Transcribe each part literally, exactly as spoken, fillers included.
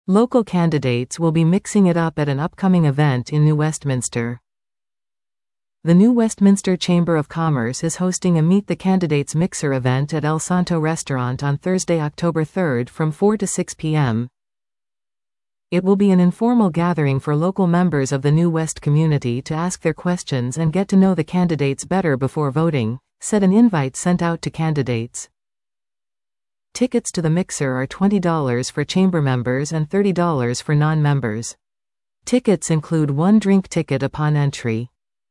Local candidates will be mixing it up at an upcoming event in New Westminster. The New Westminster Chamber of Commerce is hosting a Meet the Candidates Mixer event at El Santo Restaurant on Thursday, October third from four to six p m It will be an informal gathering for local members of the New West community to ask their questions and get to know the candidates better before voting, said an invite sent out to candidates. Tickets to the Mixer are twenty dollars for chamber members and thirty dollars for non-members. Tickets include one drink ticket upon entry.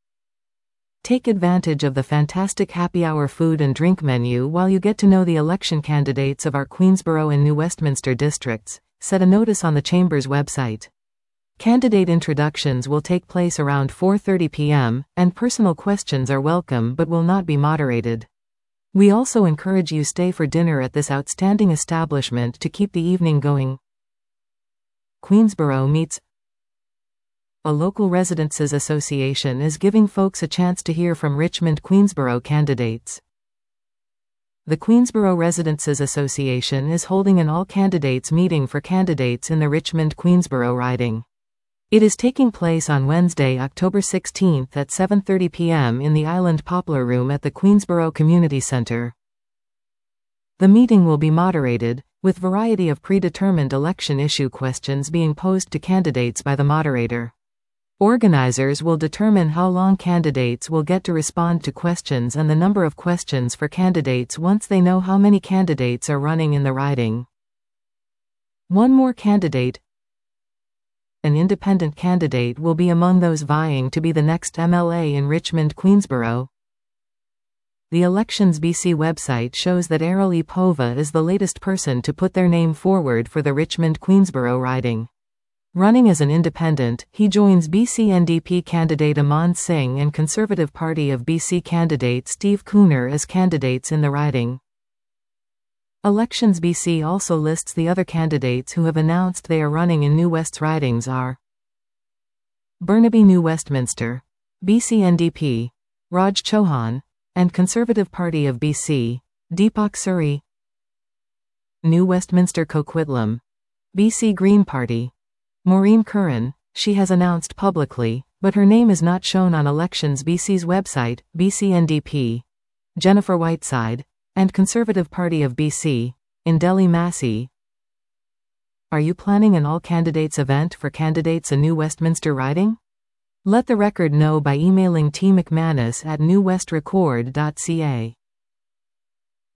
Take advantage of the fantastic happy hour food and drink menu while you get to know the election candidates of our Queensborough and New Westminster districts, said a notice on the Chamber's website. Candidate introductions will take place around four thirty p m, and personal questions are welcome but will not be moderated. We also encourage you stay for dinner at this outstanding establishment to keep the evening going. Queensborough meets. A local residences association is giving folks a chance to hear from Richmond Queensborough candidates. The Queensborough Residences Association is holding an all-candidates meeting for candidates in the Richmond-Queensborough riding. It is taking place on Wednesday, October sixteenth at seven thirty p m in the Island Poplar Room at the Queensborough Community Centre. The meeting will be moderated, with variety of predetermined election issue questions being posed to candidates by the moderator. Organizers will determine how long candidates will get to respond to questions and the number of questions for candidates once they know how many candidates are running in the riding. One more candidate. An independent candidate will be among those vying to be the next M L A in Richmond-Queensborough. The Elections B C website shows that Errol E. Pova is the latest person to put their name forward for the Richmond-Queensborough riding. Running as an independent, he joins B C N D P candidate Aman Singh and Conservative Party of B C candidate Steve Cooner as candidates in the riding. Elections B C also lists the other candidates who have announced they are running in New West's ridings are Burnaby New Westminster, B C N D P, Raj Chauhan, and Conservative Party of B C, Deepak Suri. New Westminster Coquitlam, B C Green Party, Maureen Curran. She has announced publicly, but her name is not shown on Elections B C's website, B C N D P, Jennifer Whiteside, and Conservative Party of B C, in Delhi Massey. Are you planning an all-candidates event for candidates in New Westminster riding? Let the record know by emailing T McManus at new west record dot c a.